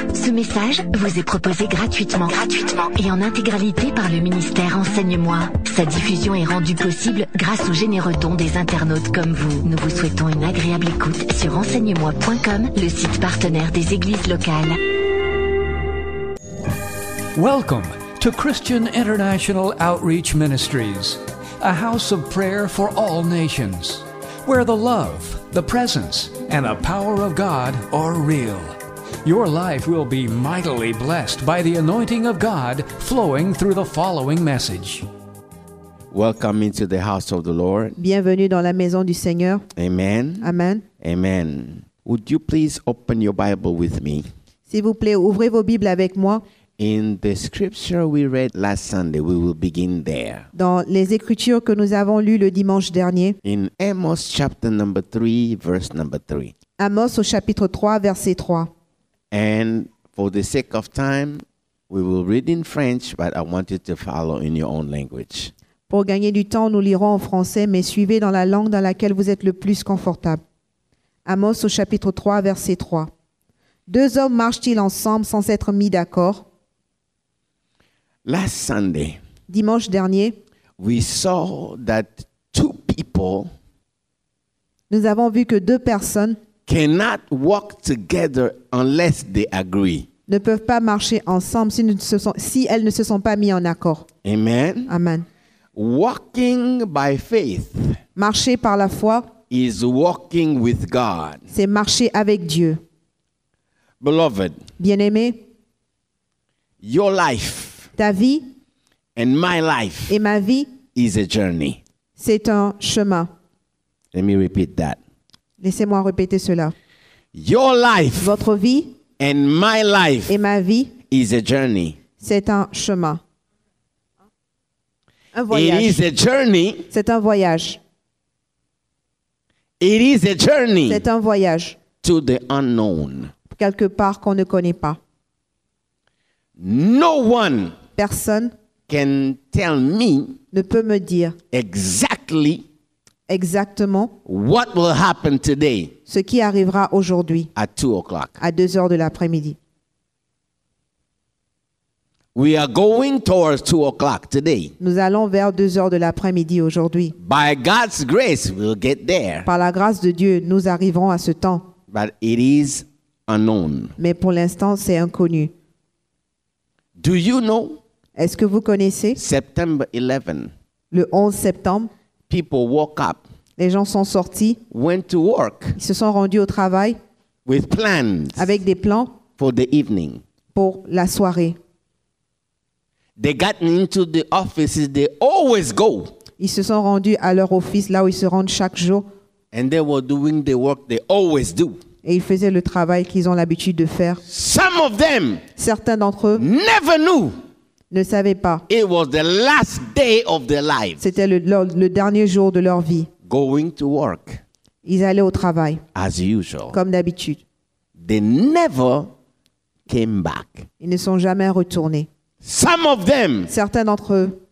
Ce message vous est proposé gratuitement et en intégralité par le ministère Enseigne-moi. Sa diffusion est rendue possible grâce aux généreux dons des internautes comme vous. Nous vous souhaitons une agréable écoute sur enseigne-moi.com, le site partenaire des églises locales. Welcome to Christian International Outreach Ministries, a house of prayer for all nations, where the love, the presence, and the power of God are real. Your life will be mightily blessed by the anointing of God flowing through the following message. Welcome into the house of the Lord. Bienvenue dans la maison du Seigneur. Amen. Amen. Amen. Would you please open your Bible with me? S'il vous plaît, ouvrez vos Bibles avec moi. In the scripture we read last Sunday, we will begin there. Dans les Écritures que nous avons lues le dimanche dernier. In Amos chapter number 3, verse number 3. Amos au chapitre 3, verset 3. And for the sake of time, we will read in French, but I want you to follow in your own language. Pour gagner du temps, nous lirons en français, mais suivez dans la langue dans laquelle vous êtes le plus confortable. Amos au chapitre 3, verset 3. Deux hommes marchent-ils ensemble sans être mis d'accord? Last Sunday, Dimanche dernier, we saw that two people nous avons vu que deux personnes cannot walk together unless they agree. ne peuvent pas marcher ensemble si elles ne se sont pas mises en accord. Amen. Amen. Walking by faith Marcher par la foi, is walking with God. c'est marcher avec Dieu. Beloved, Bien-aimé, your life ta vie and my life et ma vie, is a journey. c'est un chemin. Let me repeat that. Laissez-moi répéter cela. Your life Votre vie and my life et ma vie, is a journey. c'est un chemin. Un It voyage. is a journey. C'est un voyage. It is a journey C'est un voyage. to the unknown. Quelque part qu'on ne connaît pas. No one Personne can tell me ne peut me dire exactly exactement what will happen today ce qui arrivera aujourd'hui at 2 o'clock. à 2 heures de l'après-midi. We are going towards 2 o'clock today. Nous allons vers 2 heures de l'après-midi aujourd'hui. By God's grace, we'll get there. Par la grâce de Dieu, nous arriverons à ce temps. But it is unknown. Mais pour l'instant, c'est inconnu. Do you know Est-ce que vous connaissez September 11? le 11 septembre, People woke up, les gens sont sortis, went to work ils se sont rendus au travail with plans avec des plans for the evening. pour la soirée. They got into the offices they always go, Ils se sont rendus à leur office, là où ils se rendent chaque jour, and they were doing the work they always do. et ils faisaient le travail qu'ils ont l'habitude de faire. Some of them Certains d'entre eux never knew ne savaient pas. it was the last day of their lives C'était le dernier jour de leur vie. going to work Ils allaient au travail, as usual. comme d'habitude. They never came back. Ils ne sont jamais retournés. Some of them, Certains d'entre eux,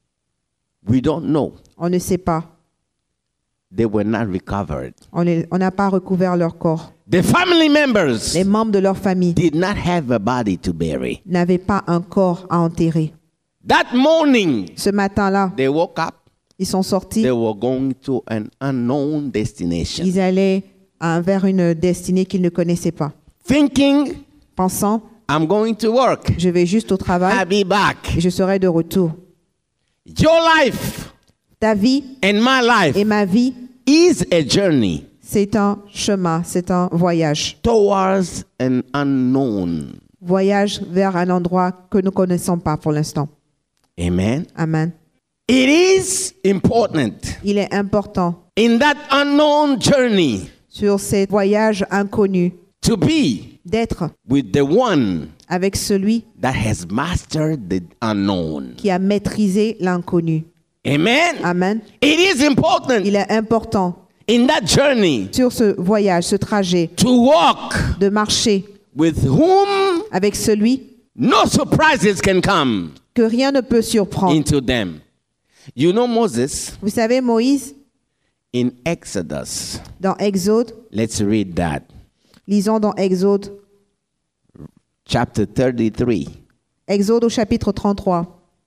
we don't know. on ne sait pas. They were not recovered. On n'a pas recouvert leur corps. The family members Les membres de leur famille did not have a body to bury. n'avaient pas un corps à enterrer. That morning, Ce matin-là, they woke up. ils sont sortis. They were going to an unknown destination. Ils allaient vers une destinée qu'ils ne connaissaient pas. Thinking, Pensant, I'm going to work. je vais juste au travail I'll be back. et je serai de retour. Your life Ta vie and my life et ma vie, is a journey c'est un chemin, c'est un voyage. towards an unknown. Voyage vers un endroit que nous ne connaissons pas pour l'instant. Amen. Amen. It is important Il est important in that unknown journey sur ces voyages inconnus to be d'être with the one avec celui that has mastered the unknown. qui a maîtrisé l'inconnu. Amen. Amen. It is important Il est important in that journey sur ce voyage, ce trajet, to walk de marcher with whom avec celui no surprises can come que rien ne peut surprendre. into them. You know Moses Vous savez, Moïse, in Exodus. dans Exode, Let's read that. lisons dans Exode chapter 33. Exode au chapitre 33.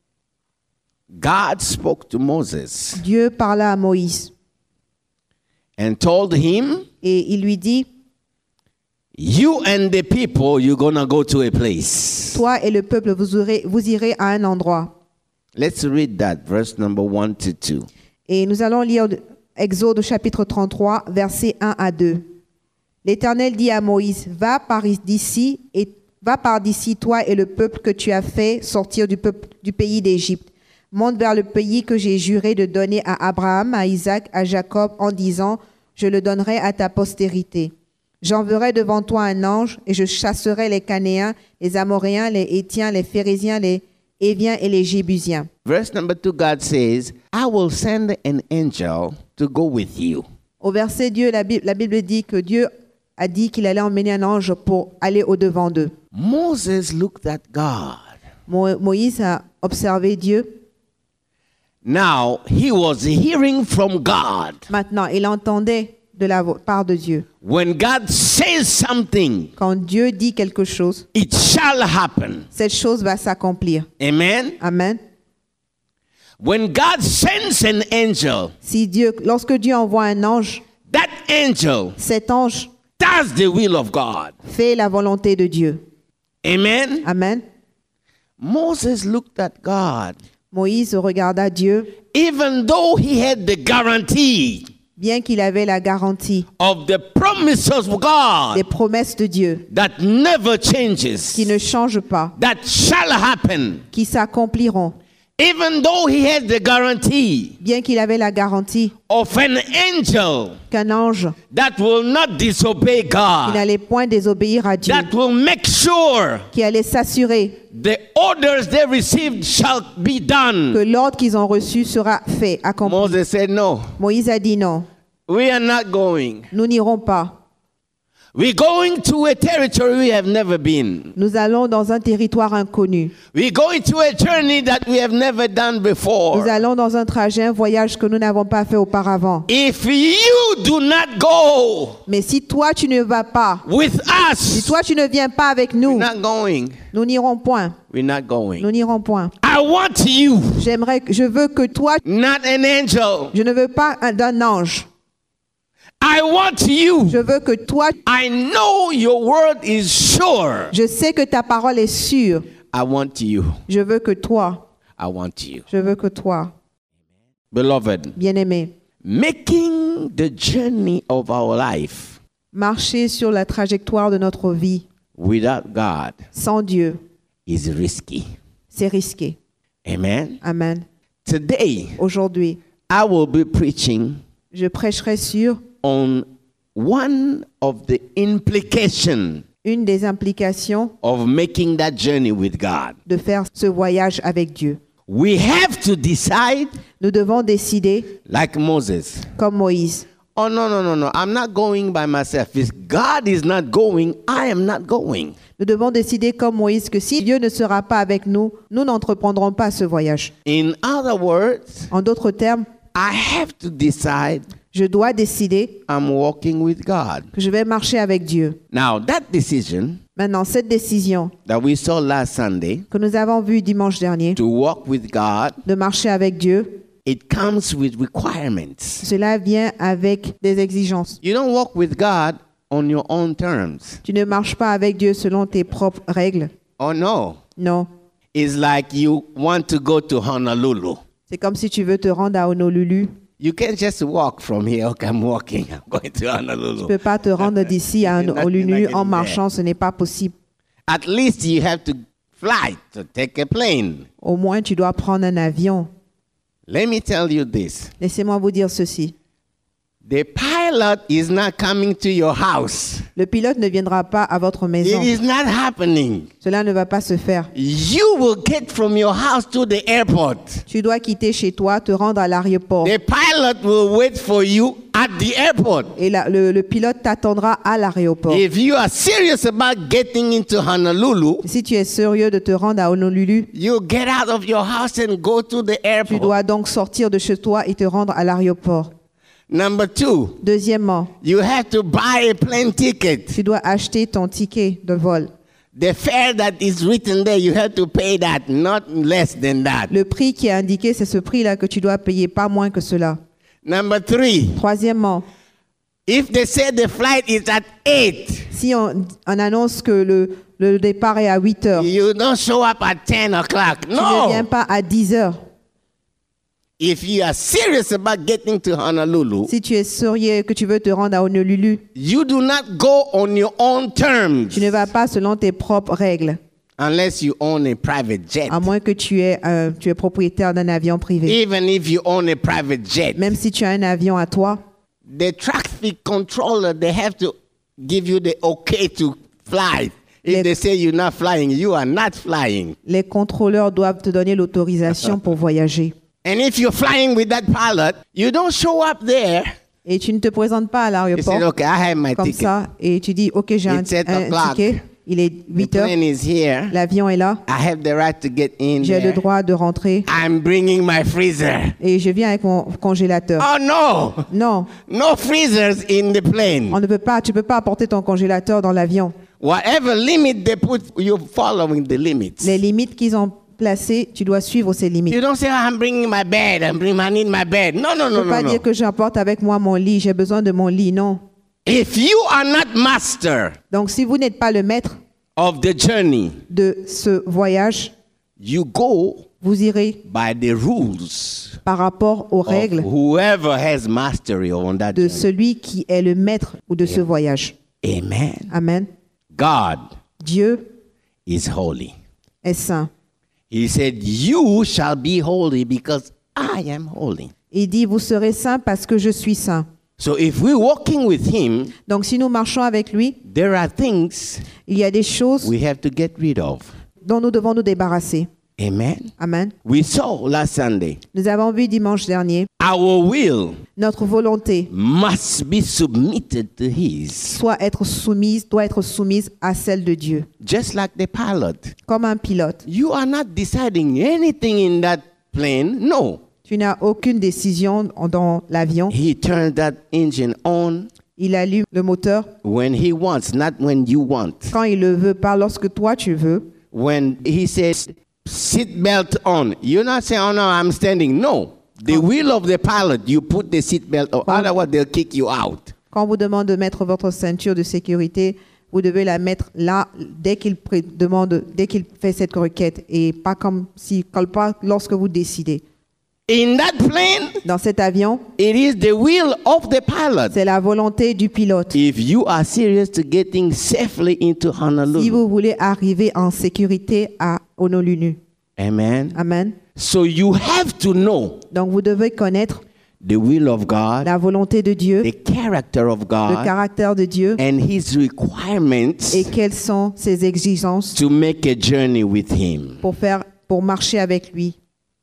God spoke to Moses Dieu parla à Moïse and told him, et il lui dit, you and the people, you're going to go to a place. toi et le peuple, vous irez à un endroit. Let's read that, verse number 1 to 2. Et nous allons lire Exode au chapitre 33, versets 1 à 2. L'Éternel dit à Moïse, va par d'ici, toi et le peuple que tu as fait sortir du pays d'Égypte. Monte vers le pays que j'ai juré de donner à Abraham, à Isaac, à Jacob, en disant, je le donnerai à ta postérité. J'enverrai devant toi un ange et je chasserai les Canéens, les Amoréens, les Hétiens, les Phéréziens, les Éviens et les Jébusiens. Verse number 2, God says, I will send an angel to go with you. Au verset 2, la Bible dit que Dieu a dit qu'il allait emmener un ange pour aller au-devant d'eux. Moses looked at God. Moïse a observé Dieu. Now, he was hearing from God. Maintenant, il entendait de la part de Dieu. When God says something, Quand Dieu dit quelque chose, it shall happen. cette chose va s'accomplir. Amen. Amen. When God sends an angel, Lorsque Dieu envoie un ange, that angel cet ange does the will of God. fait la volonté de Dieu. Amen. Amen. Moses looked at God. Moïse regarda Dieu, Even though he had the guarantee bien qu'il avait la garantie of the promises of God des promesses de Dieu that never changes, qui ne changent pas, that shall happen. qui s'accompliront. Even though he had the guarantee Bien qu'il avait la garantie of an angel qu'un ange that will not disobey qui God, n'allait point désobéir à Dieu, that will make sure qui allait s'assurer the orders they received shall be que done. l'ordre qu'ils ont reçu sera fait, accompli. Moses said, no, Moïse a dit non, we are not going. nous n'irons pas. We're going to a territory we have never been. Nous allons dans un territoire inconnu. We're going to a journey that we have never done Nous before. allons dans un trajet, un voyage que nous n'avons pas fait auparavant. If you do not go Mais si toi tu ne vas pas, with si us, toi tu ne viens pas avec nous, we're not going. nous n'irons point. We're not Nous going. n'irons point. I want you, Je veux que toi, not an angel. je ne veux pas d'un ange. I want you. Je veux que toi, I know your word is sure. je sais que ta parole est sûre. I want you. Je veux que toi, I want you. je veux que toi, Beloved, bien-aimé, making the journey of our life marcher sur la trajectoire de notre vie without God sans Dieu, is risky. c'est risqué. Amen. Amen. Today, Aujourd'hui, I will be preaching je prêcherai sur on one of the implications une des implications of making that journey with God. de faire ce voyage avec Dieu. We have to decide, Nous devons décider, like Moses. comme Moïse, Oh, no. I'm not going by myself. If God is not going, I am not going. nous devons décider comme Moïse que si Dieu ne sera pas avec nous, nous n'entreprendrons pas ce voyage. In other words, En d'autres termes, I have to decide je dois décider I'm walking with God. que je vais marcher avec Dieu. Now, that decision Maintenant, cette décision that we saw last Sunday que nous avons vue dimanche dernier, to walk with God, de marcher avec Dieu, it comes with requirements. cela vient avec des exigences. You don't walk with God on your own terms. Tu ne marches pas avec Dieu selon tes propres règles. Oh, no. Non. It's like you want to go to Honolulu. C'est comme si tu veux te rendre à Honolulu. You can't just walk from here. Okay, I'm walking. I'm going to Tu ne Honolulu. peux pas te rendre d'ici à You're not Honolulu getting en there. marchant, ce n'est pas possible. At least you have to fly to take a plane. Au moins, tu dois prendre un avion. Let me tell you this. Laissez-moi vous dire ceci. The pilot is not coming to your house. Le pilote ne viendra pas à votre maison. It is not happening. Cela ne va pas se faire. You will get from your house to the airport. Tu dois quitter chez toi, te rendre à l'aéroport. The pilot will wait for you at the airport. Et le pilote t'attendra à l'aéroport. If you are serious about getting into Honolulu, Si tu es sérieux de te rendre à Honolulu, you get out of your house and go to the tu airport. dois donc sortir de chez toi et te rendre à l'aéroport. Number 2, Deuxièmement, you have to buy a plane ticket. tu dois acheter ton ticket de vol. The fare that is written there, you have to pay that, not less than that. Le prix qui est indiqué, c'est ce prix-là que tu dois payer, pas moins que cela. Number 3, Troisièmement, if they say the flight is at 8, si on annonce que le départ est à 8 heures, you don't show up at 10 o'clock. tu ne viens No. pas à 10 heures. If you are serious about getting to Honolulu, Si tu es sérieux que tu veux te rendre à Honolulu, you do not go on your own terms tu ne vas pas selon tes propres règles, unless you own a private jet. à moins que tu es propriétaire d'un avion privé. Even if you own a private jet, Même si tu as un avion à toi, the traffic controller, they have to give you the okay to fly. If they say you're not flying, you are not flying. les contrôleurs doivent te donner l'autorisation pour voyager. And if you're flying with that pilot, you don't show up there. Et tu ne te présentes pas à You l'aéroport say, okay, I have my comme ticket. ça et tu dis, OK, j'ai un It's 8 o'clock. ticket, il est The 8 heures, plane is here. l'avion est là, I have the right to get in j'ai le there. droit de rentrer I'm bringing my freezer. et je viens avec mon congélateur. Oh no, Non, no freezers in the plane. tu peux pas apporter ton congélateur dans l'avion. Whatever limit they put, you're following the limits. Les limites qu'ils ont placées, tu dois suivre ces limites. You don't say, oh, I'm bringing my bed. I need my bed. No, no, Tu ne no, peux pas no, dire no. que j'apporte avec moi mon lit, j'ai besoin de mon lit, non. If you are not master Donc si vous n'êtes pas le maître of the journey, de ce voyage, you go vous irez by the rules par rapport aux of règles whoever has mastery on that de journey. celui qui est le maître ou de ce voyage. Amen. Amen. God Dieu is holy. est saint. He said, you shall be holy because I am holy. Il dit, vous serez saints parce que je suis saint. So if we're walking with him, Donc si nous marchons avec lui, there are things il y a des choses we have to get rid of. dont nous devons nous débarrasser. Amen. Amen. We saw last Sunday, Nous avons vu dimanche dernier, our will notre volonté must be submitted to his. doit être soumise à celle de Dieu. Just like the pilot. Comme un pilote. You are not deciding anything in that plane. No. Tu n'as aucune décision dans l'avion. He turned that engine on Il allume le moteur when he wants, not when you want. quand il le veut, pas lorsque toi tu veux. When he says, seat belt on, you're not saying, oh no, I'm standing. No. The will of the pilot, you put the seat belt on. Otherwise, they'll kick you out. Quand on vous demande de mettre votre ceinture de sécurité, vous devez la mettre là dès qu'il fait cette requête et pas lorsque vous décidez. In that plane, Dans cet avion, it is the will of the pilot. c'est la volonté du pilote. If you are serious to getting safely into Si Honolulu. vous voulez arriver en sécurité à Honolulu. Amen. Amen. So you have to know Donc vous devez connaître the will of God, la volonté de Dieu, the character of le God, caractère de Dieu and his requirements et quelles sont ses exigences to make a journey with him. pour marcher avec lui.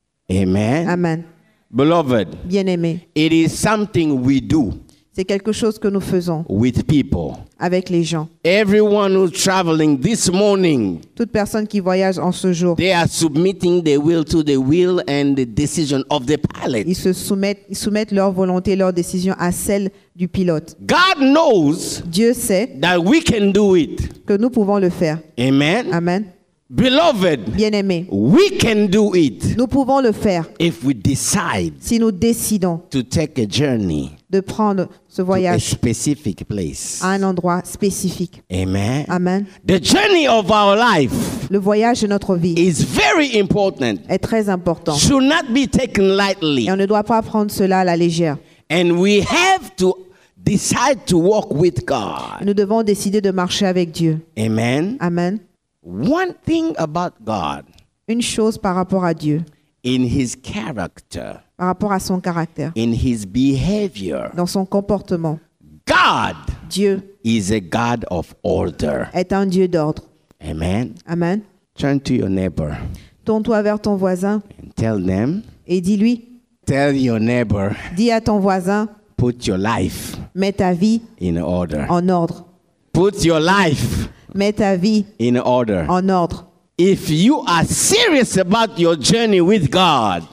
Amen. Amen. Beloved, Bien-aimé, it is something we do c'est quelque chose que nous faisons with people. avec les gens. Everyone who's traveling this morning, Toute personne qui voyage en ce jour, they are submitting their will to the will and the decision of the pilot. ils soumettent leur volonté, leur décision à celle du pilote. God knows Dieu sait that we can do it. que nous pouvons le faire. Amen. Amen. Beloved, Bien-aimé, we can do it nous pouvons le faire if we decide si nous décidons to take a journey de prendre ce to a voyage specific place. à un endroit spécifique. Amen. Amen. The journey of our life Le voyage de notre vie is very important. est très important Should not be taken lightly. et on ne doit pas prendre cela à la légère. And we have to decide to walk with God. Nous devons décider de marcher avec Dieu. Amen. Amen. One thing about God, Une chose par rapport à Dieu, in his character, par rapport à son caractère, in his behavior, dans son comportement, God Dieu is a God of order. est un Dieu d'ordre. Amen. Amen. Turn to your neighbor Tourne-toi vers ton voisin and tell them, et dis-lui, tell your neighbor, dis à ton voisin, put your life mets ta vie in order. en ordre. Put your life Mets ta vie in order. en ordre. If you are serious about your journey with God,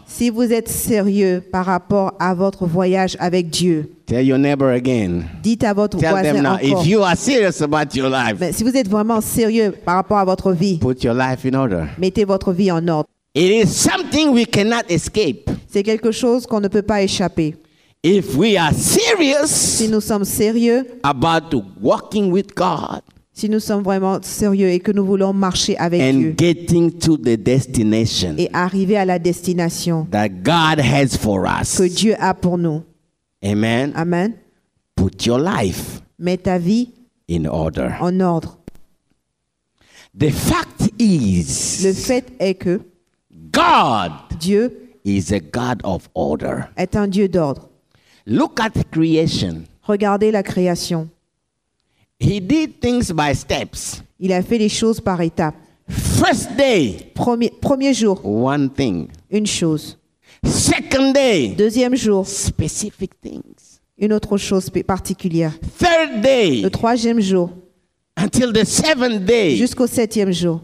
Si vous êtes sérieux par rapport à votre voyage avec Dieu, Tell your neighbor again. dites à votre Tell them voisin now, encore. if you are serious about your life, Mais si vous êtes vraiment sérieux par rapport à votre vie, put your life in order. mettez votre vie en ordre. It is something we cannot escape. C'est quelque chose qu'on ne peut pas échapper. If we are serious Si nous sommes sérieux, about walking with God si nous sommes vraiment sérieux et que nous voulons marcher avec Dieu and getting to the destination et arriver à la destination that God has for us. que Dieu a pour nous. Amen. Amen. Put your life Mets ta vie in order. en ordre. The fact is, Le fait est que God Dieu is a God of order. est un Dieu d'ordre. Look at creation. Regardez la création. He did things by steps. Il a fait les choses par étapes. First day, Premier jour, one thing. une chose. Second day, Deuxième jour, specific things. une autre chose particulière. Third day, Le troisième jour, until the seventh day. jusqu'au septième jour.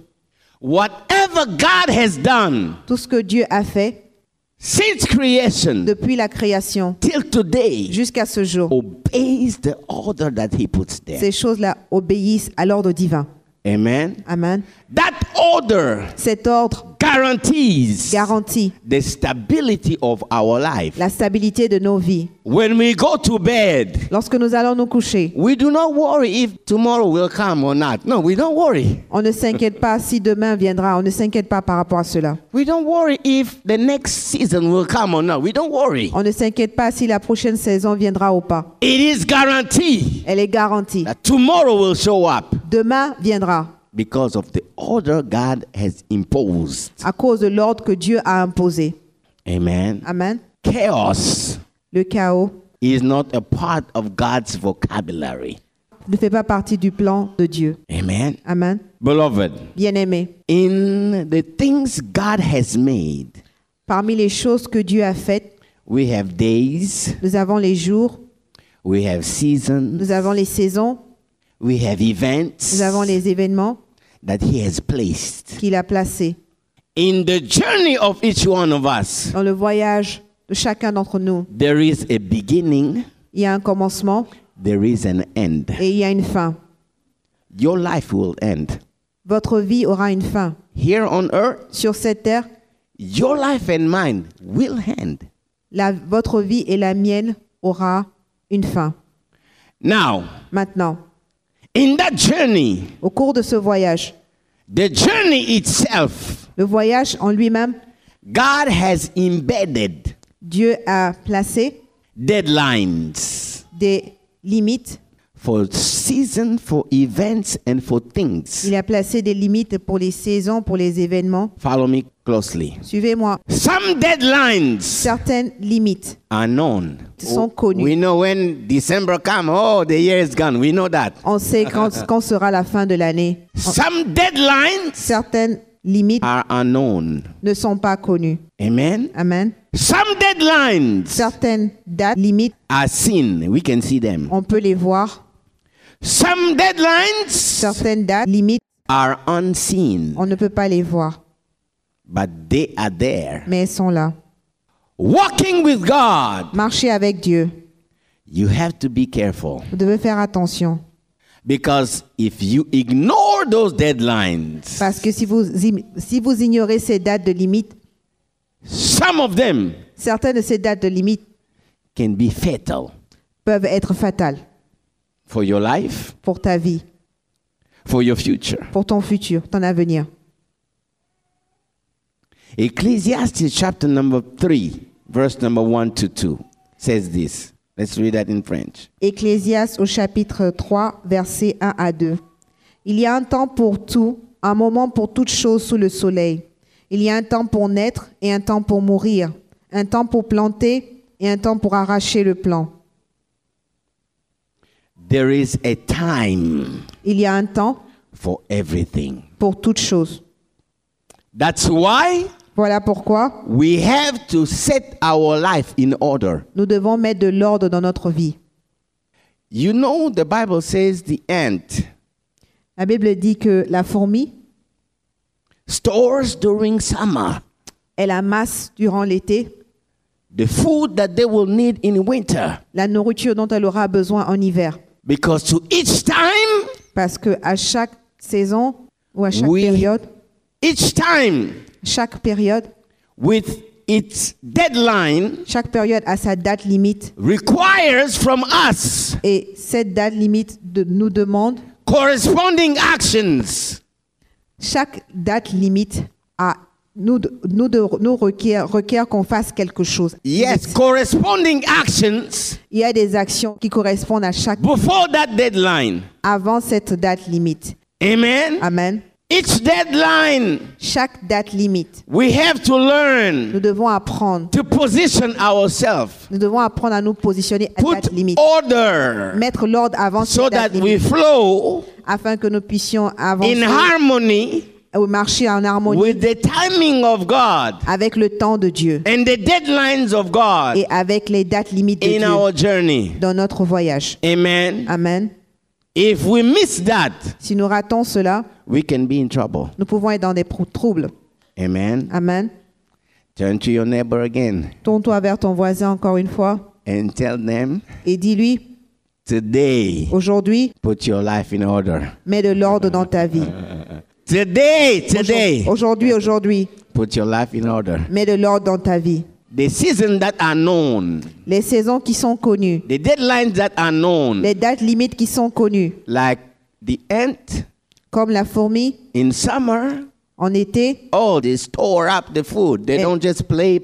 Whatever God has done Tout ce que Dieu a fait since creation depuis la création till today jusqu'à ce jour, obeys the order that He puts there. ces choses-là obéissent à l'ordre divin. Amen. Amen. That order Cet ordre guarantees garantit the stability of our life. la stabilité de nos vies. When we go to bed, Lorsque nous allons nous coucher, we do not worry if tomorrow will come or not. No, we don't worry. on ne s'inquiète pas si demain viendra. On ne s'inquiète pas par rapport à cela. We don't worry if the next season will come or not. We don't worry. On ne s'inquiète pas si la prochaine saison viendra ou pas. It is guaranteed Elle est garantie. that tomorrow will show up Demain viendra because of the order God has imposed. à cause de l'ordre que Dieu a imposé. Amen. Amen. Chaos Le chaos is not a part of God's vocabulary. ne fait pas partie du plan de Dieu. Amen. Amen. Beloved, Bien-aimés, in the things God has made, parmi les choses que Dieu a faites, we have days, nous avons les jours, we have seasons, nous avons les saisons, we have events nous avons les événements that He has placed. qu'il a placés. In the journey of each one of us, Dans le voyage de chacun d'entre nous, there is a beginning, il y a un commencement there is an end. et il y a une fin. Your life will end. Votre vie aura une fin. Here on earth, Sur cette terre, your life and mine will end. votre vie et la mienne aura une fin. Now, Maintenant, in that journey, au cours de ce voyage, the journey itself, le voyage en lui-même, God has embedded Dieu a placé deadlines des limites. for season, for events, and for things. Il a placé des limites pour les saisons, pour les événements. Follow me closely. Suivez-moi. Some deadlines Certaines limites are known. sont connues. We know when December comes, oh, the year is gone. We know that. On sait quand sera la fin de l'année. Some deadlines Certaines limites are unknown. ne sont pas connues. Amen. Amen. Some deadlines Certaines dates limites, are seen. We can see them. on peut les voir. Some deadlines Certaines dates limites, are unseen, on ne peut pas les voir, but they are there. mais elles sont là. Walking with God, Marcher avec Dieu, you have to be careful. vous devez faire attention. Because if you ignore those deadlines, Parce que si vous ignorez ces dates de limite, some of them certaines de ces dates de limite can be fatal peuvent être fatales for your life, pour ta vie, for your future. pour ton futur, ton avenir. Ecclesiastes chapter number 3, verse number 1 to 2 says this. Let's read that in French. Ecclésiaste au chapitre 3, versets 1 à 2. Il y a un temps pour tout, un moment pour toute chose sous le soleil. Il y a un temps pour naître et un temps pour mourir, un temps pour planter et un temps pour arracher le plant. There is a time Il y a un temps for everything. pour toute chose. That's why Voilà pourquoi we have to set our life in order. nous devons mettre de l'ordre dans notre vie. You know, the Bible says the ant La Bible dit que la fourmi stores during summer. Elle amasse durant l'été the food that they will need in winter. la nourriture dont elle aura besoin en hiver. Because to each time, Parce que à chaque saison ou à chaque each time période, with its deadline chaque période a sa date limite. requires from us Et cette date limite nous demande, corresponding actions. chaque date limite nous requiert qu'on fasse quelque chose. Yes, corresponding actions Il y a des actions qui correspondent à chaque before that deadline. avant cette date limite. Amen. Amen. Each deadline, Chaque date limite, we have to nous learn devons apprendre. to position ourselves, Nous devons apprendre à nous positionner à put date limite. order Mettre l'ordre avant so cette date that we limite, flow afin que nous puissions in avancer harmony ou marcher en harmonie with the timing of God avec le temps de Dieu and the deadlines of God et avec les dates limites de in Dieu our journey. dans notre voyage. Amen. Amen. If we miss that, Si nous ratons cela, we can be in trouble. nous pouvons être dans des troubles. Amen. Amen. Turn to your neighbor again Tourne-toi vers ton voisin encore une fois and tell them, et dis-lui, today, aujourd'hui, put your life in order. mets de l'ordre dans ta vie. Today, Aujourd'hui, put your life in order. mets de l'ordre dans ta vie. The seasons that are known, Les saisons qui sont connues, the deadlines that are known, les dates limites qui sont connues, like the ant comme la fourmi in summer. en été, Oh, they store up the food. They don't just play.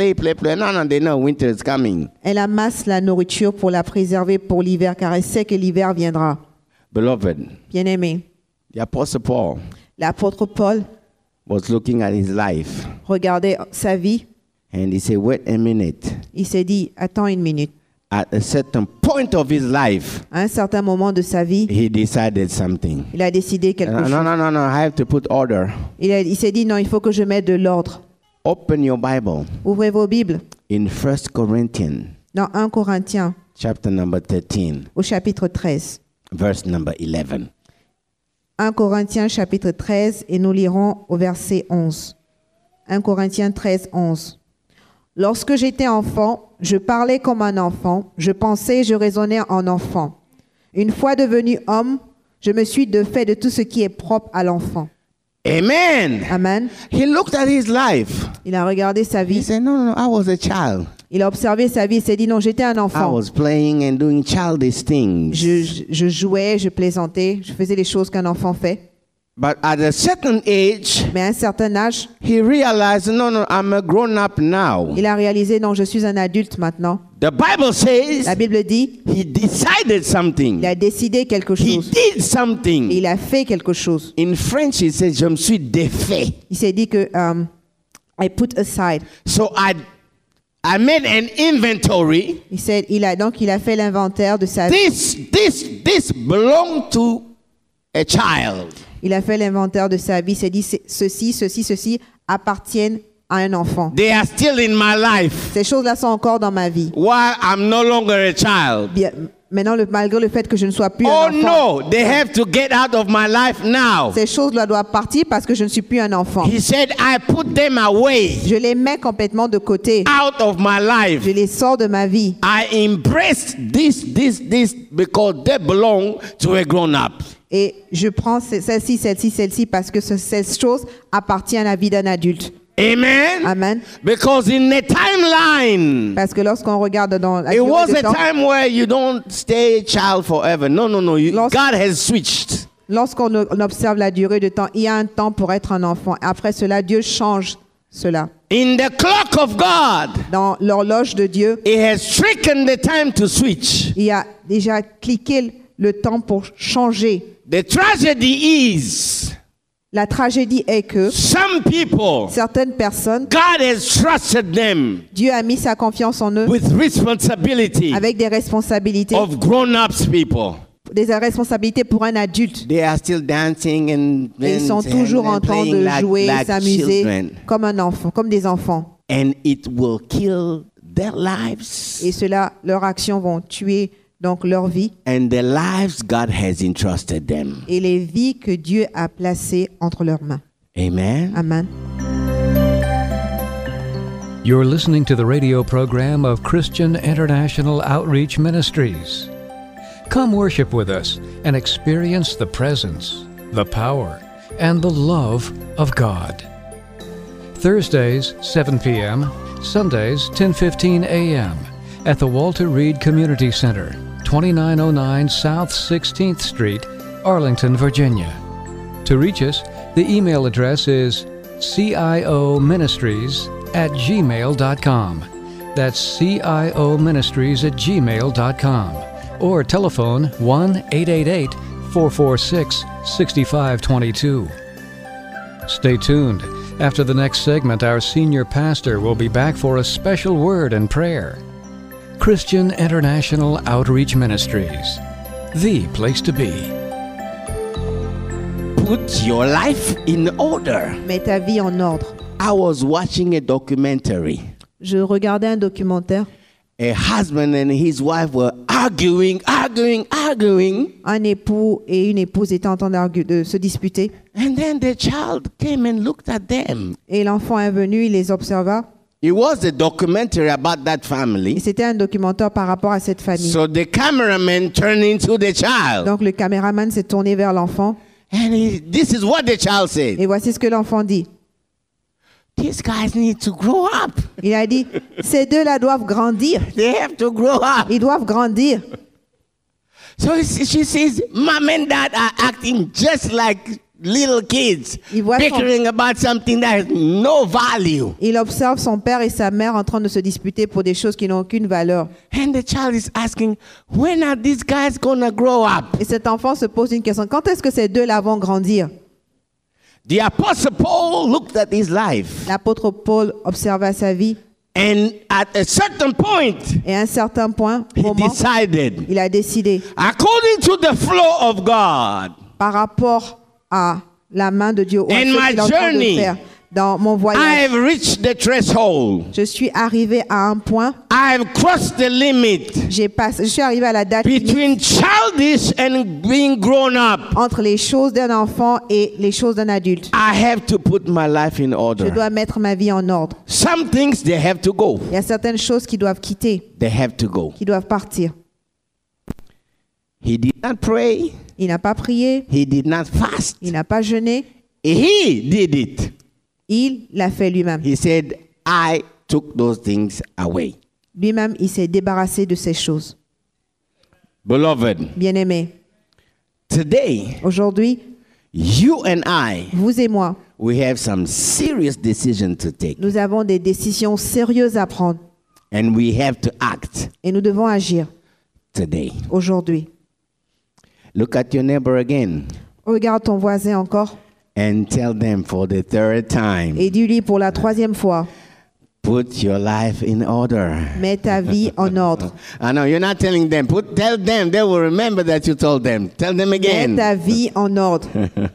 No, they know winter is coming. elle amasse la nourriture pour la préserver pour l'hiver, car elle sait que l'hiver viendra. Beloved, Bien-aimé, the Apostle Paul l'apôtre Paul was looking at his life regardait sa vie, and he said, wait a minute. il s'est dit, attends une minute. At a certain point of his life, À un certain moment de sa vie, he decided something. il a décidé quelque No, chose. no, I have to put order. Il s'est dit, non, il faut que je mette de l'ordre. Open your Bible Ouvrez vos Bibles in 1 Corinthians dans 1 Corinthiens chapter number 13, au chapitre 13. verse number 11. 1 Corinthiens chapitre 13 et nous lirons au verset 11. 1 Corinthiens 13, 11. Lorsque j'étais enfant, je parlais comme un enfant, je pensais et je raisonnais en enfant. Une fois devenu homme, je me suis fait de tout ce qui est propre à l'enfant. Amen. Amen. He looked at his life. Il a regardé sa He vie, said, no, I was a child. il a observé sa vie et s'est dit non, j'étais un I enfant. was playing and doing childish things. Je jouais, je plaisantais, je faisais les choses qu'un enfant fait. But at a certain age, Mais à un certain âge, he realized, no, I'm a grown-up now. il a réalisé non, je suis un adulte maintenant. The Bible says La Bible dit, he decided something. il a décidé quelque He chose. did Et something. il a fait quelque chose. In French, he says, je me suis défait. Il s'est dit que I put aside. So I made an inventory. Il a fait l'inventaire de sa vie. This belonged to a child. Il a fait l'inventaire de sa vie. Il s'est dit ceci appartiennent à un enfant. They are still in my life. Ces choses-là sont encore dans ma vie. While I'm no longer a child. Bien, maintenant, malgré le fait que je ne sois plus Oh un enfant, no, they have to get out of my life now. ces choses-là doivent partir parce que je ne suis plus un enfant. He said, I put them away Je les mets complètement de côté. out of my life. Je les sors de ma vie. I embraced this because they belong to a grown-up. Et je prends celle-ci parce que cette chose appartient à la vie d'un adulte. Amen. Amen. Because in the timeline, Parce que lorsqu'on regarde dans la it durée was de a temps, time where you don't stay a child forever. No. God has switched. lorsqu'on observe la durée de temps, il y a un temps pour être un enfant. Après cela, Dieu change cela. In the clock of God, Dans l'horloge de Dieu, it has stricken the time to switch. il y a déjà cliqué le temps pour changer. The tragedy is La tragédie est que some people, certaines personnes, God has trusted them Dieu a mis sa confiance en eux with responsibility avec des responsabilités, of grown-ups people. des responsabilités pour un adulte. They are still dancing and Et ils sont toujours en train de jouer, s'amuser comme un enfant, comme des enfants. And it will kill their lives Et cela, leurs actions vont tuer donc leur vie and the lives God has entrusted them. et les vies que Dieu a placées entre leurs mains. Amen. Amen. You're listening to the radio program of Christian International Outreach Ministries. Come worship with us and experience the presence, the power, and the love of God. Thursdays, 7 p.m., Sundays, 10:15 a.m. at the Walter Reed Community Center, 2909 South 16th Street, Arlington, Virginia. To reach us, the email address is cioministries@gmail.com. That's cioministries@gmail.com. Or telephone 1-888-446-6522. Stay tuned. After the next segment, our senior pastor will be back for a special word and prayer. Christian International Outreach Ministries, the place to be. Put your life in order. Mets ta vie en ordre. I was watching a documentary. Je regardais un documentaire. A husband and his wife were arguing. Un époux et une épouse étaient en train de se disputer. And then the child came and looked at them. Et l'enfant est venu, il les observa. It was a documentary about that Et family. c'était un documentaire par rapport à cette famille. So the cameraman turned into the child. Donc le caméraman s'est tourné vers l'enfant. And this is what the child said. Et voici ce que l'enfant dit. These guys need to grow up. Il a dit, ces deux-là doivent grandir. They have to grow up. Ils doivent grandir. So she says, Mom and Dad are acting just like little kids, Il voit son- bickering about something that has no value. Il observe son père et sa mère en train de se disputer pour des choses qui n'ont aucune valeur. And the child is asking, when are these guys going to grow up? Et cet enfant se pose une question. Quand est-ce que ces deux-là vont grandir? The Apostle Paul looked at his life. L'apôtre Paul observa sa vie And at a certain point, et à un certain point, he moment, decided, il a décidé, according to the flow of God, par rapport à la main de Dieu, ou à In ce my qu'il est en train de journey, faire dans mon I voyage, have reached the threshold. je suis arrivé à un point, I have crossed the limit je suis arrivé à la date limite between childish and being grown up. entre les choses d'un enfant et les choses d'un adulte. I have to put my life in Je order. dois mettre ma vie en ordre. Some things they have to go. Il y a certaines choses qui doivent quitter, They have to go. qui doivent partir. He did not pray. Il n'a pas prié, He did not fast. il n'a pas jeûné, He did it. il l'a fait lui-même. He said, I took those things away. Lui-même, il s'est débarrassé de ces choses. Beloved, Bien-aimés, today, aujourd'hui, you and I, vous et moi, we have some serious decisions to take. nous avons des décisions sérieuses à prendre And we have to act et nous devons agir today. aujourd'hui. Look at your neighbor again Regarde ton voisin encore and tell them for the third time, et dis-lui pour la troisième fois, put your life in order. mets ta vie en ordre. I know you're not telling them. Tell them. They will remember that you told them. Tell them Mets again. ta vie en ordre.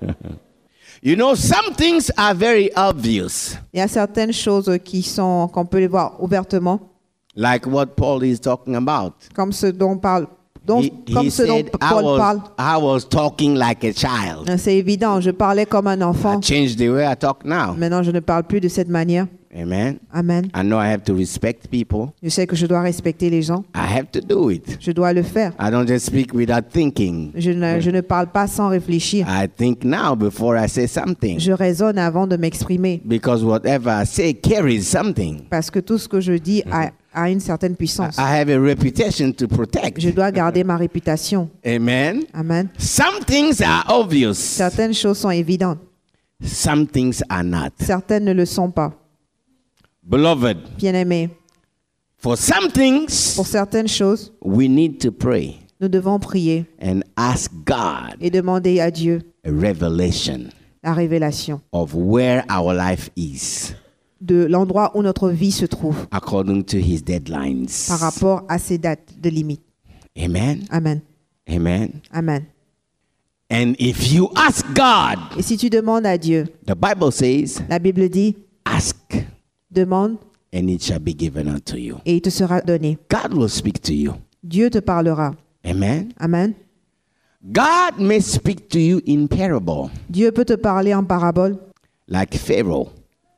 You know, some things are very obvious, Il y a certaines choses qu'on peut les voir ouvertement, like what Paul is talking about. comme ce dont parle, He said, Paul parle. I was talking like a child. C'est évident, je parlais comme un I enfant. changed the way I talk now. Maintenant, je ne parle plus de cette manière. Amen. Amen. I know I have to respect people. Je sais que je dois respecter les gens. I have to do it. Je dois le faire. I don't just speak without thinking. Je ne parle pas sans réfléchir. I think now before I say something. Je raisonne avant de m'exprimer. Because whatever I say carries something. Parce que tout ce que je dis a une certaine puissance. I have a reputation to protect. Je dois garder ma réputation. Amen. Amen. Some things are obvious. Certaines choses sont évidentes. Some things are not. Certaines ne le sont pas. Beloved, Bien-aimés, for some things, pour certaines choses, we need to pray nous devons prier and ask God et demander à Dieu a revelation la révélation of where our life is de l'endroit où notre vie se trouve according to his deadlines. par rapport à ces dates de limite. Amen. Amen. Amen. Amen. And if you ask God, Et si tu demandes à Dieu, the Bible says, la Bible dit, ask demande and it shall be given unto you. et il te sera donné. God will speak to you. Dieu te parlera. Amen. Amen. God may speak to you in parable, Dieu peut te parler en parabole, like Pharaoh.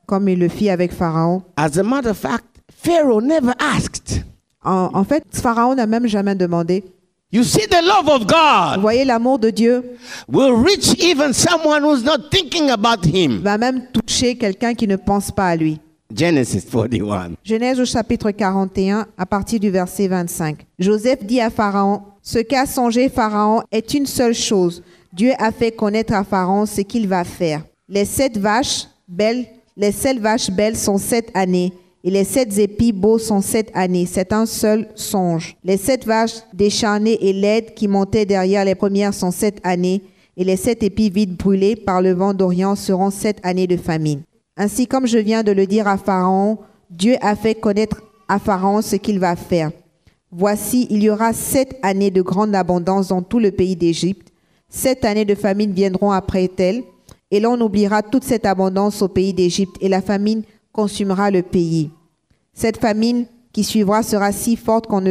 comme il le fit avec Pharaon. As a matter of fact, Pharaoh never asked. En fait, Pharaon n'a même jamais demandé. You see, the love of Vous God voyez, l'amour de Dieu will reach even someone who's not thinking about him. va même toucher quelqu'un qui ne pense pas à lui. Genesis 41. Genèse au chapitre 41, à partir du verset 25. Joseph dit à Pharaon, « Ce qu'a songé Pharaon est une seule chose. Dieu a fait connaître à Pharaon ce qu'il va faire. Les 7 vaches belles sont 7 années, et les 7 épis beaux sont 7 années. C'est un seul songe. Les 7 vaches décharnées et laides qui montaient derrière les premières sont 7 années, et les 7 épis vides brûlés par le vent d'Orient seront 7 années de famine. Ainsi, comme je viens de le dire à Pharaon, Dieu a fait connaître à Pharaon ce qu'il va faire. Voici, il y aura 7 années de grande abondance dans tout le pays d'Égypte. 7 années de famine viendront après elles, et l'on oubliera toute cette abondance au pays d'Égypte, et la famine consumera le pays. Cette famine qui suivra sera si forte qu'on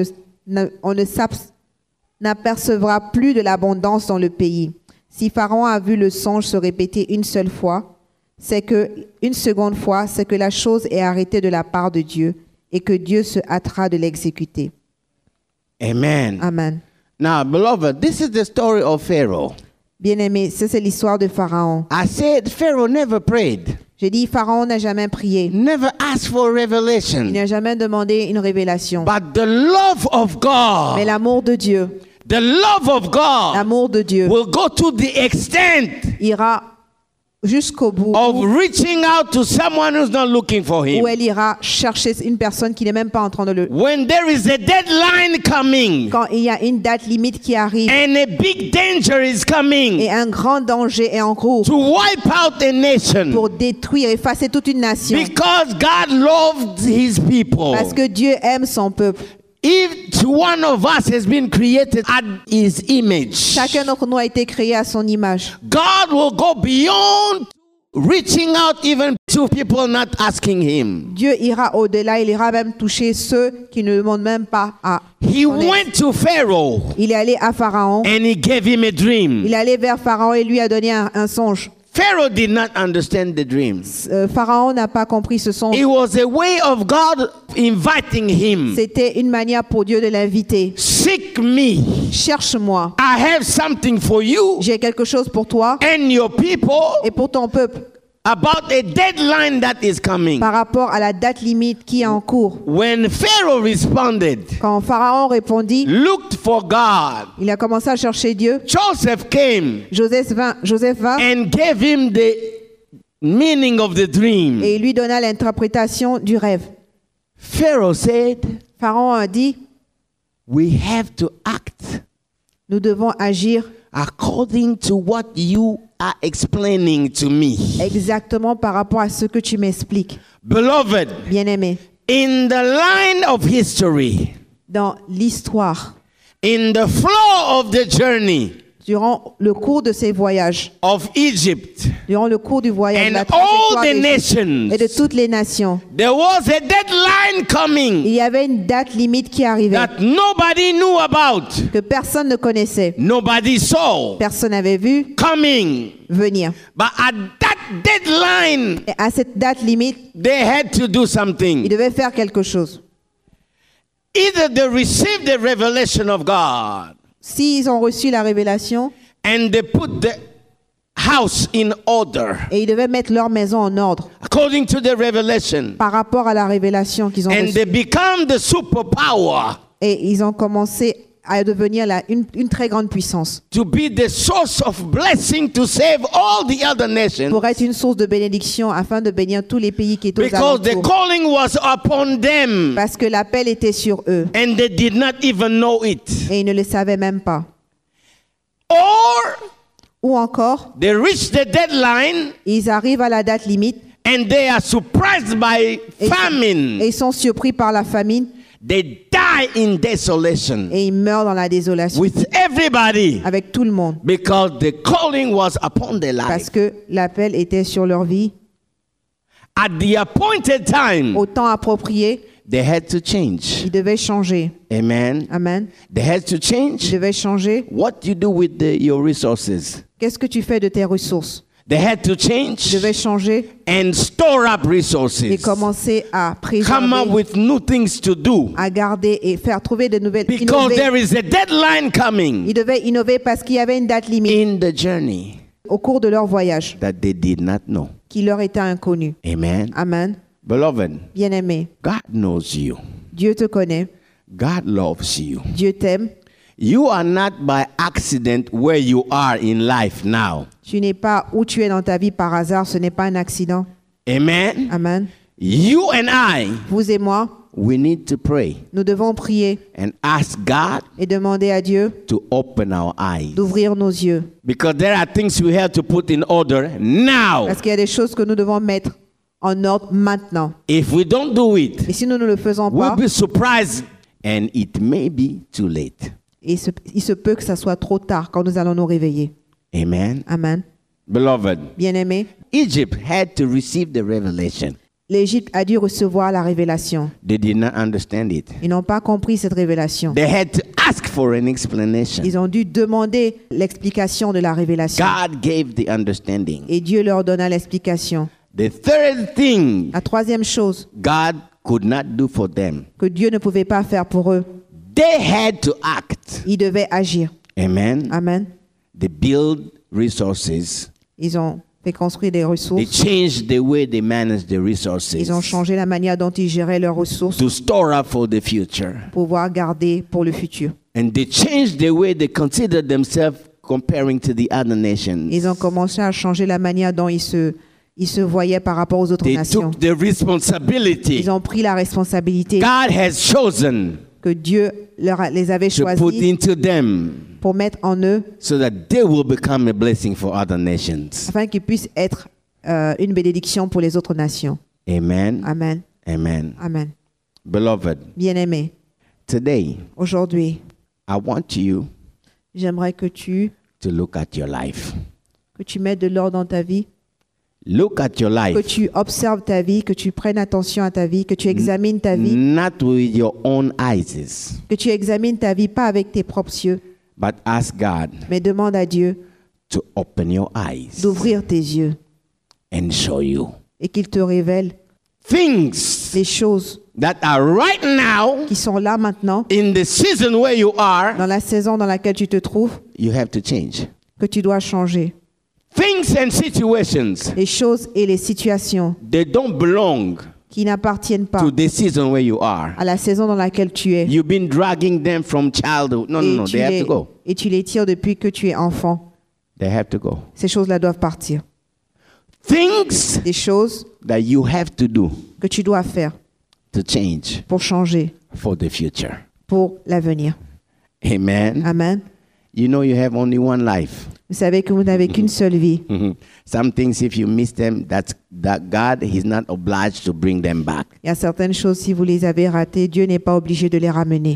n'apercevra plus de l'abondance dans le pays. Si Pharaon a vu le songe se répéter une seule fois, c'est que la chose est arrêtée de la part de Dieu et que Dieu se hâtera de l'exécuter. Amen. Amen. Now, beloved, this is the story of Pharaoh. Bien-aimé, c'est l'histoire de Pharaon. I said Pharaoh never prayed, J'ai dit, Pharaon n'a jamais prié. never asked for Il revelation. n'a jamais demandé une révélation. But the love of Mais God, l'amour de Dieu, the love of God l'amour de Dieu will go to the extent ira jusqu'au bout of reaching out to someone who's not looking for où him. elle ira chercher une personne qui n'est même pas en train de le... When there is a deadline coming Quand il y a une date limite qui arrive and a big danger is coming et un grand danger est en cours to wipe out a nation pour détruire, effacer toute une nation. because God loved his people. Parce que Dieu aime son peuple. Each one of us has been created at his image. Chacun d'entre nous a été créé à son image. God will go beyond reaching out even to people not asking him. Dieu ira au-delà, il ira même toucher ceux qui ne demandent même pas à He connaître. went to Pharaoh Il est allé à Pharaon, and he gave him a dream. il est allé vers Pharaon et lui a donné un songe. Pharaoh did not understand the dream. Pharaon n'a pas compris ce songe. It was a way of God inviting him. C'était une manière pour Dieu de l'inviter. Seek me. Cherche-moi. I have something for you J'ai quelque chose pour toi and your people et pour ton peuple about a deadline that is coming. par rapport à la date limite qui est en cours. When Pharaoh responded, Quand Pharaon répondit, looked for God, il a commencé à chercher Dieu. Joseph came Joseph vint and gave him the meaning of the dream. et il lui donna l'interprétation du rêve. Pharaoh said, Pharaon a dit, we have to act nous devons agir according to what you are explaining to me. exactement par rapport à ce que tu m'expliques. Beloved, Bien-aimé, in the line of history, dans l'histoire, in the flow of the journey durant le cours de ces voyages, of Egypt durant le cours du voyage, and la all trajectoire the d'Égypte nations, et de toutes les nations, there was a deadline il coming y avait une date limite qui arrivait that nobody knew about, que personne ne connaissait, nobody saw personne n'avait vu coming. venir. But at that deadline, Et à cette date limite, they had to do il something. devait faire quelque chose. Either they received the revelation of God S'ils ont reçu la révélation, and they put the house in order et ils devaient mettre leur maison en ordre according to the revelation, par rapport à la révélation qu'ils ont and reçue. they become the superpower Et ils ont commencé à devenir une très grande puissance to be the source of blessing to save all the other nations, pour être une source de bénédiction afin de bénir tous les pays qui étaient aux because the alentours. calling was upon them Parce que l'appel était sur eux and they did not even know it. et ils ne le savaient même pas. Or Ou encore, they reach the deadline ils arrivent à la date limite and they are surprised by et famine. ils sont surpris par la famine They die in desolation et ils meurent dans la désolation with everybody avec tout le monde because the calling was upon their life. parce que l'appel était sur leur vie. At the appointed time, Au temps approprié, they had to change. ils devaient changer. Amen. Amen. They had to Ils change devaient changer. what you do with your resources. Qu'est-ce que tu fais de tes ressources? They had to Ils change devaient changer and store up et resources. commencer à Come up préserver, with new things to do. à garder et faire trouver de nouvelles. Because Innover. there is a deadline coming Ils devaient innover parce qu'il y avait une date limite in the journey au cours de leur voyage that they did not know. qui leur était inconnue. Amen. Amen. Beloved, Bien-aimé, God knows you. Dieu te connaît, God loves you. Dieu t'aime. You are not by accident where you are in life now. Tu n'es pas où tu es dans ta vie par hasard, ce n'est pas un accident. Amen. Amen. You and I, Vous et moi, we need to pray nous devons prier and ask God et demander à Dieu to open our eyes. d'ouvrir nos yeux. Because there are things we have to put in order now. Parce qu'il y a des choses que nous devons mettre en ordre maintenant. If we don't do it, Et si nous ne le faisons we'll pas, be surprised and it may be too late. il se peut que ça soit trop tard quand nous allons nous réveiller. Amen. Amen. Beloved, Bien-aimé, Egypt had to receive the revelation. l'Égypte a dû recevoir la révélation. They did not understand it. Ils n'ont pas compris cette révélation. They had to ask for an explanation. Ils ont dû demander l'explication de la révélation. God gave the understanding. Et Dieu leur donna l'explication. The third thing La troisième chose God could not do for them, que Dieu ne pouvait pas faire pour eux, they had to act. ils devaient agir. Amen. Amen. They build resources. Ils ont fait construire des They ressources. changed the way they manage the resources Ils ont changé la manière dont ils géraient leurs ressources to store up for the future. pour pouvoir garder pour le futur. And they changed the way they consider themselves comparing to the other nations. Ils ont commencé à changer la manière dont ils se voyaient par rapport aux autres They nations. took the responsibility Ils ont pris la responsabilité God has chosen que Dieu les avait to put choisis into them pour mettre en eux so that they will become a blessing for other nations. afin qu'ils puissent être une bénédiction pour les autres nations. Amen. Amen. Amen. Amen. Beloved, Bien-aimé, today aujourd'hui, I want you j'aimerais que tu look at your life. mettes de l'ordre dans ta vie, Look at your que life, tu observes ta vie, que tu prennes attention à ta vie, que tu examines ta vie, not with your own eyes, que tu examines ta vie pas avec tes propres yeux, but ask God mais demande à Dieu to open your eyes d'ouvrir tes yeux and show you et qu'il te révèle things les choses that are right now qui sont là maintenant, in the season where you are. dans la saison dans laquelle tu te trouves, You have to change. que tu dois changer. Things and situations, Les choses et les situations they don't belong qui n'appartiennent pas to the season where you are. à la saison dans laquelle tu es. You've been dragging them from childhood. No, no, no. They have to go. Et tu les tires depuis que tu es enfant. They have to go. Ces choses-là doivent partir. Things Des choses that you have to do que tu dois faire to change pour changer, for the future. pour l'avenir. Amen. Amen. You know you have only one life. Vous savez que vous n'avez qu'une seule vie. Some things, if you miss them, that God is not obliged to bring them back. Il y a certaines choses, si vous les avez ratées, Dieu n'est pas obligé de les ramener.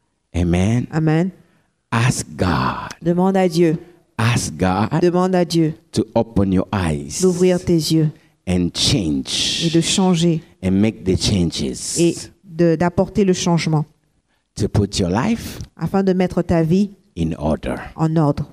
Amen. Amen. Ask God. Demande à Dieu. Ask God Demande à Dieu to open your eyes d'ouvrir tes yeux and et change de changer and make the changes et d'apporter le changement to put your life afin de mettre ta vie in order. en ordre.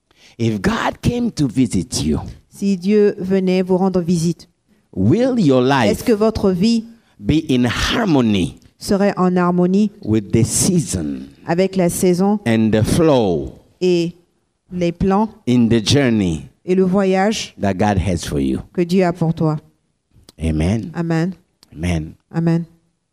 If God came to visit you, Si Dieu venait vous rendre visite, will your est-ce life que votre vie be in harmony serait en harmonie with the season avec la saison and the flow et les plans in the journey et le voyage that God has for you? que Dieu a pour toi? Amen. Amen. Amen. Amen.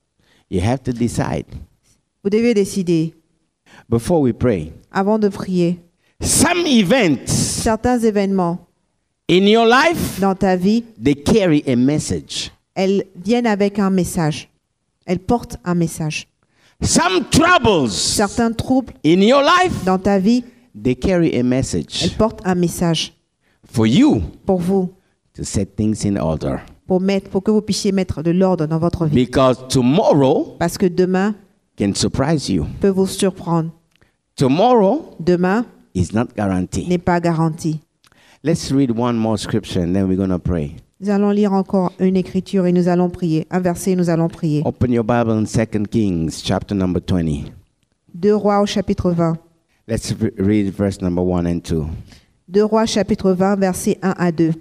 You have to decide. Vous devez décider, Before we pray, avant de prier, some events certains événements in your life, dans ta vie, they carry a message. elles viennent avec un message. Elles portent un message. Some troubles Certains troubles in your life, dans ta vie, they carry a elles message portent un message for you pour vous, to set things in order. pour que vous puissiez mettre de l'ordre dans votre vie. Because tomorrow Parce que demain can surprise you. peut vous surprendre. Tomorrow Demain is not guaranteed. n'est pas garanti. Let's read one more scripture and then we're going to pray. Nous allons lire encore une écriture et nous allons prier. Un verset et nous allons prier. Open your Bible in 2 Kings, chapter number 20. 2 Rois au chapitre 20. Let's read verse number 1 and 2. 2 Rois chapitre 20, versets 1 à 2.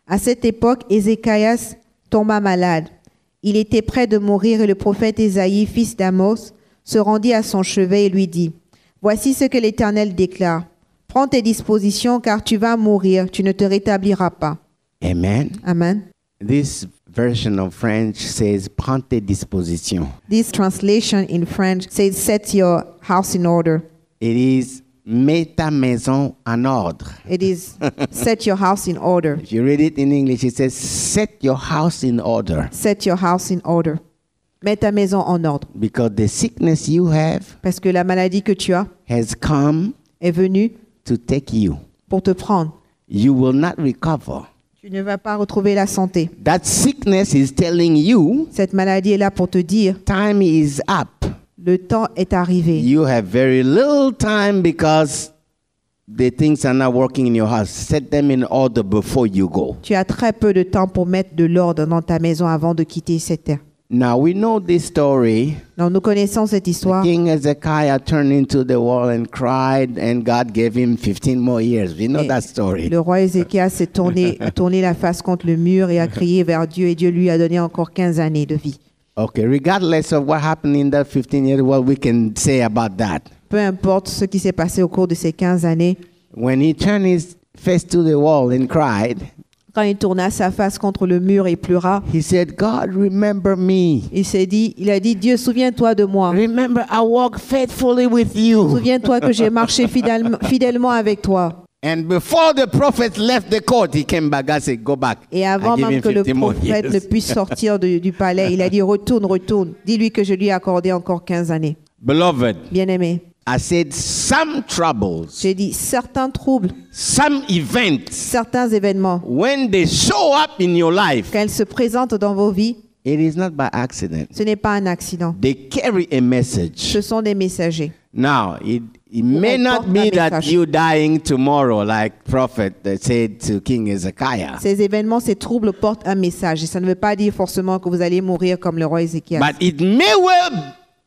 À cette époque, Ézéchias tomba malade. Il était près de mourir et le prophète Ésaïe, fils d'Amos, se rendit à son chevet et lui dit, « Voici ce que l'Éternel déclare. Prends tes dispositions car tu vas mourir, tu ne te rétabliras pas. » Amen. Amen. This version of French says, prends tes dispositions. This translation in French says, set your house in order. It is, mets ta maison en ordre. It is, set your house in order. If you read it in English, it says, set your house in order. Set your house in order. Mets ta maison en ordre. Because the sickness you have Parce que la maladie que tu as has come est venue to take you. pour te prendre. You will not recover. Tu ne vas pas retrouver la santé. That sickness is telling you, Cette maladie est là pour te dire, time is up. le temps est arrivé. You have very little time because the things are not working in your house. Set them in order before you go. Tu as très peu de temps pour mettre de l'ordre dans ta maison avant de quitter cette terre. Now we know this story. Donc nous connaissons cette histoire. King Hezekiah turned into the wall and cried, and God gave him 15 more years. We know Et that story. le roi Ézéchias s'est tourné la face contre le mur et a crié vers Dieu et Dieu lui a donné encore 15 années de vie. Okay, regardless of what happened in that 15 years, what we can say about that. Peu importe ce qui s'est passé au cours de ces 15 années, When he turned his face to the wall and cried, quand il tourna sa face contre le mur et pleura, he said, God, remember me. il a dit, Dieu, souviens-toi de moi. Remember, I walked faithfully with you. Souviens-toi que j'ai marché fidèlement avec toi. And before the prophet left the court, he came back. God said, go back. Et avant I give même him que le 50 more prophète ne years. puisse sortir du palais, il a dit, retourne. Dis-lui que je lui ai accordé encore 15 années. Beloved, Bien-aimé, I said some troubles, j'ai dit, certains troubles, some events, certains événements, when they show up in your life, quand ils se présentent dans vos vies, it is not by accident. ce n'est pas un accident. They carry a message. Ce sont des messagers. Now, it may not portent un be that message. you dying tomorrow, like prophet said to King Hezekiah. Ces événements, ces troubles portent un message. Et ça ne veut pas dire forcément que vous allez mourir comme le roi Ézéchias. But it may well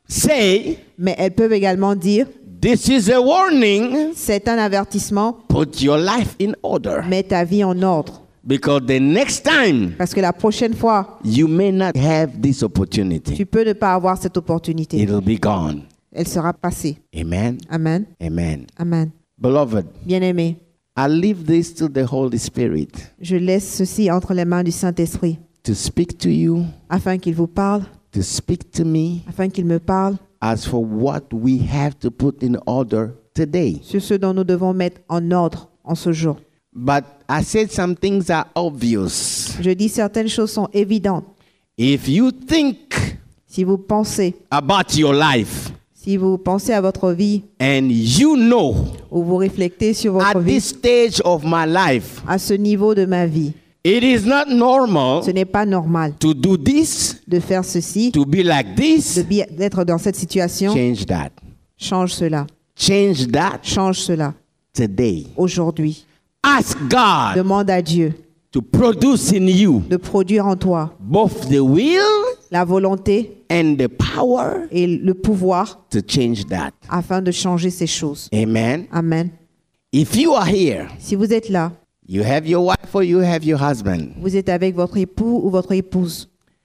say, Mais elles peuvent également dire, this is a warning, c'est un avertissement, put your life in order. mets ta vie en ordre. Because the next time, Parce que la prochaine fois, you may not have this opportunity. tu peux ne pas avoir cette opportunité. It'll be gone. Elle sera passée. Amen. Amen. Amen. Amen. Beloved, Bien-aimé, I leave this to the Holy Spirit je laisse ceci entre les mains du Saint-Esprit, to speak to you, afin qu'il vous parle, to speak to me, afin qu'il me parle as for what we have to put in order today. sur ce dont nous devons mettre en ordre en ce jour. But I said some things are obvious. Je dis certaines choses sont évidentes. If you think Si vous pensez, about your life si vous pensez à votre vie and you know ou vous réfléchissez sur votre at vie, this stage of my life, à ce niveau de ma vie, it is not normal ce n'est pas normal to do this, de faire ceci, to be like this, d'être dans cette situation. change that. Change cela. Change that Change cela today. aujourd'hui. Ask God Demande à Dieu to produce in you de produire en toi both the will la volonté and the power et le pouvoir to change that. afin de changer ces choses. Amen. Amen. If you are here, Si vous êtes là, you have your wife or you have your husband, vous êtes avec votre époux ou votre épouse,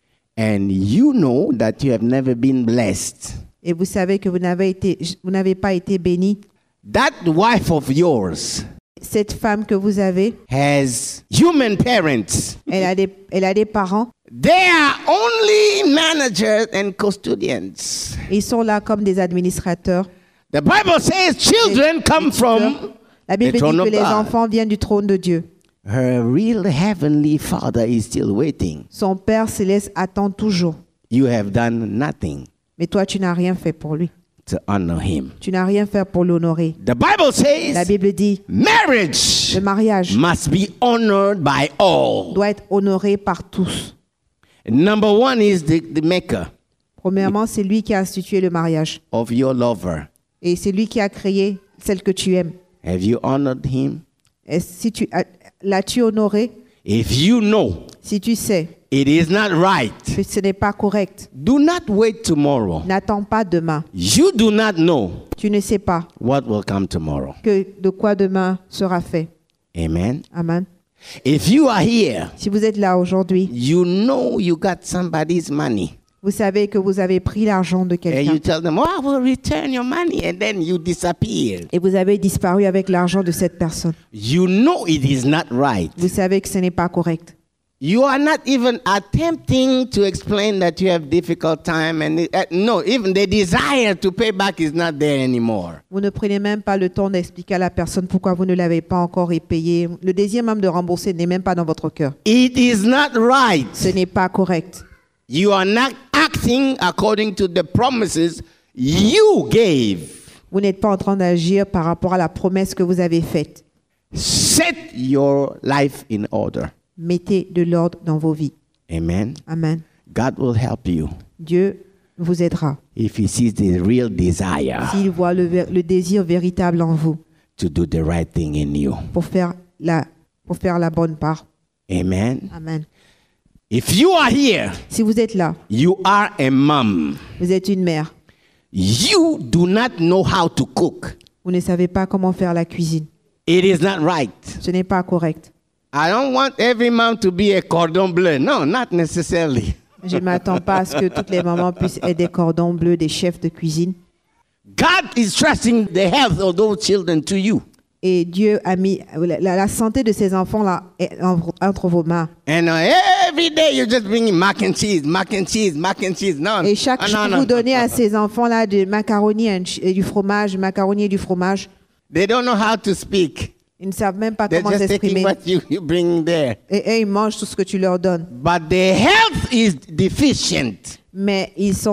and you know that you have never been blessed. et vous savez que vous n'avez pas été béni, That wife of yours cette femme que vous avez, has human parents. elle a des parents, They are only managers and custodians. ils sont là comme des administrateurs. The Bible says children come from La Bible the dit throne que of les God. enfants viennent du trône de Dieu. Her real heavenly Father is still waiting. Son Père céleste attend toujours. You have done nothing Mais toi, tu n'as rien fait pour lui. to honor him. Tu n'as rien fait pour l'honorer. The Bible La says Bible dit, marriage le mariage must be honored by all. doit être honoré par tous. Number one is the maker Premièrement, c'est lui qui a institué le mariage. of your lover. Et c'est lui qui a créé celle que tu aimes. Have you honored him? Et si l'as-tu honoré? If you know Si tu sais it is not right, que ce n'est pas correct, do not wait tomorrow. n'attends pas demain. You do not know Tu ne sais pas what will come tomorrow. de quoi demain sera fait. Amen. Amen. If you are here, Si vous êtes là aujourd'hui, you know you got somebody's money. vous savez que vous avez pris l'argent de And quelqu'un you tell them, oh, I will return your money. And then you disappear. et vous avez disparu avec l'argent de cette personne. You know it is not right. Vous savez que ce n'est pas correct. You are not even attempting to explain that you have difficult time. And no, even the desire to pay back is not there anymore. Vous ne prenez même pas le temps d'expliquer à la personne pourquoi vous ne l'avez pas encore payé. Le désir même de rembourser n'est même pas dans votre cœur. It is not right. Ce n'est pas correct. You are not acting according to the promises you gave. Vous n'êtes pas en train d'agir par rapport à la promesse que vous avez faite. Set your life in order. Mettez de l'ordre dans vos vies. Amen. Amen. God will help you Dieu vous aidera if he sees the real desire s'il voit le désir véritable en vous to do the right thing in you. pour faire la bonne part. Amen. Amen. If you are here, Si vous êtes là, you are a mom. vous êtes une mère, You do not know how to cook. vous ne savez pas comment faire la cuisine. It is not right. Ce n'est pas correct. I don't want every mom to be a cordon bleu. No, not necessarily. Je ne m'attends pas à ce que toutes les mamans puissent être des cordons bleus, des chefs de cuisine. God is trusting the health of those children to you. Et Dieu a mis la santé de ces enfants-là entre vos mains. And every day you just bring mac and cheese, mac and cheese, mac and cheese. No, Et chaque jour, vous donnez à ces enfants-là du macaroni et du fromage, macaroni et du fromage. They don't know how to speak. Ils ne savent même pas They're comment just taking s'exprimer. what you bring there. Et eux, ils mangent tout ce que tu leur donnes. But their health is deficient. Mais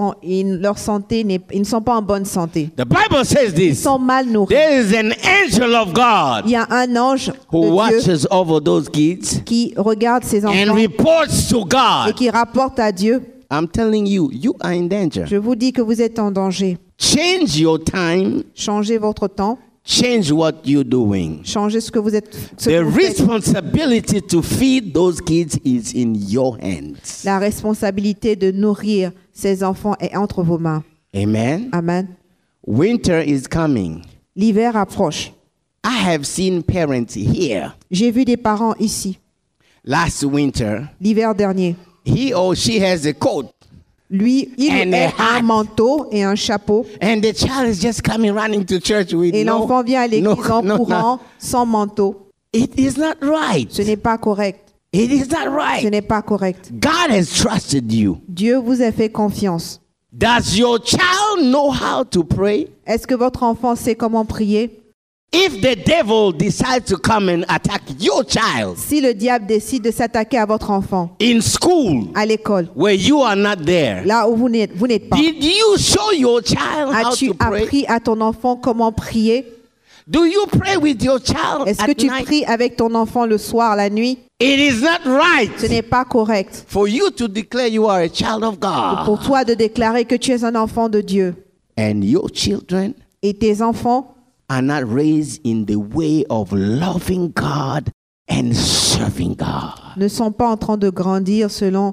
leur santé, ils ne sont pas en bonne santé. The Bible says Ils this. sont mal nourris. There is an angel of God Il y a un ange who de Dieu watches over those kids qui regarde ces and enfants reports to et God. qui rapporte à Dieu. I'm telling you, you are in danger. Je vous dis que vous êtes en danger. Change your time. Changez votre temps. Change what you're doing. Changez ce que vous êtes. The responsibility to feed those kids is in your hands. La responsabilité de nourrir ces enfants est entre vos mains. Amen. Amen. Winter is coming. L'hiver approche. I have seen parents here J'ai vu des parents ici, last winter. l'hiver dernier. He or she has a coat, Lui, il And a a hat. un manteau et un chapeau. and the child is just coming running to church with Et l'enfant vient à l'église en no. courant sans manteau. It is not right. Ce n'est pas correct. It is not Ce right. n'est pas correct. God has trusted you. Dieu vous a fait confiance. Does your child know how to pray? Est-ce que votre enfant sait comment prier? If the devil decides to come and attack your child Si le diable décide de s'attaquer à votre enfant in school à l'école, where you are not there, là où vous n'êtes pas, did you show your child how as-tu to pray? appris à ton enfant comment prier? Do you pray with your child Est-ce que at tu night? pries avec ton enfant le soir, la nuit? It is not Ce right n'est pas correct for you to declare you are a child of pour God. toi de déclarer que tu es un enfant de Dieu. And your children Et tes enfants are not raised in the way of loving God and serving God. ne sont pas en train de grandir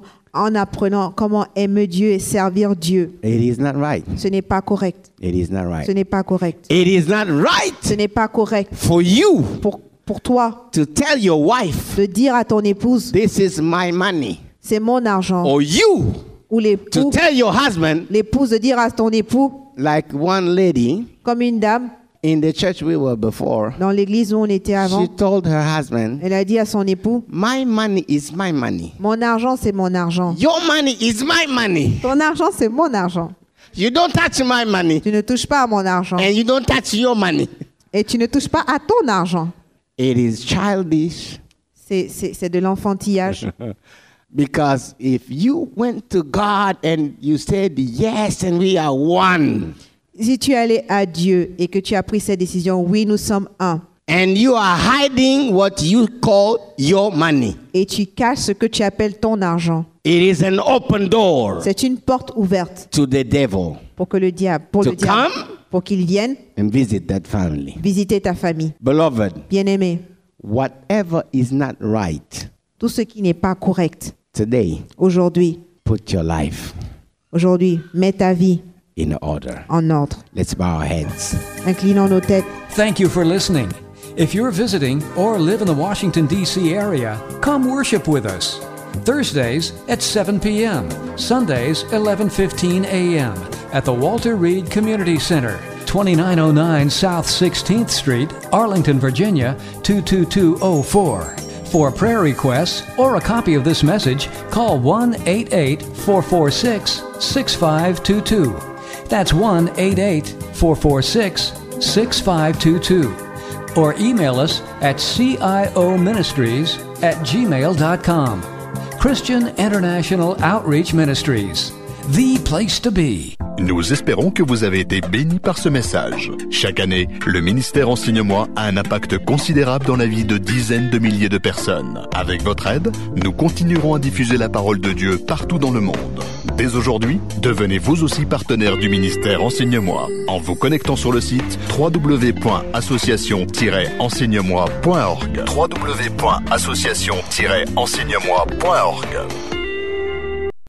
en apprenant comment aimer Dieu et servir Dieu. It is not right. Ce n'est pas correct. It is not Ce right. n'est pas correct. It is not right Ce n'est pas correct for you pour toi to tell your wife, de dire à ton épouse, this is my money. c'est mon argent. Or you Ou to tell your husband, l'épouse de dire à ton époux, like one lady comme une dame in the church we were before, dans l'église où on était avant, she told her husband, elle a dit à son époux, my money is my money. mon argent c'est mon argent. Your money is my money. Ton argent c'est mon argent. You don't touch my money Tu ne touches pas à mon argent. and you don't touch your money. Et tu ne touches pas à ton argent. It is childish C'est de l'enfantillage. because if you went to God and you said yes and we are one, Si tu es allé à Dieu et que tu as pris cette décision, oui, nous sommes un, and you are hiding what you call your money, et tu caches ce que tu appelles ton argent, it is an open door c'est une porte ouverte to the devil pour qu'il vienne and visit that family. visiter ta famille. Beloved, Bien-aimé, whatever is not right tout ce qui n'est pas correct today, aujourd'hui, Aujourd'hui, mets ta vie in order. en ordre. Let's bow our heads. Inclinons nos têtes. Thank you for listening. If you're visiting or live in the Washington, D.C. area, come worship with us. Thursdays at 7 p.m., Sundays 11:15 a.m. at the Walter Reed Community Center, 2909 South 16th Street, Arlington, Virginia 22204. For prayer requests or a copy of this message, call 1-888-446-6522. That's 1-888-446-6522. Or email us at cioministries@gmail.com. Christian International Outreach Ministries, the place to be. Nous espérons que vous avez été bénis par ce message. Chaque année, le ministère Enseigne-moi a un impact considérable dans la vie de dizaines de milliers de personnes. Avec votre aide, nous continuerons à diffuser la parole de Dieu partout dans le monde. Dès aujourd'hui, devenez vous aussi partenaire du ministère Enseigne-moi en vous connectant sur le site www.association-enseigne-moi.org. www.association-enseigne-moi.org.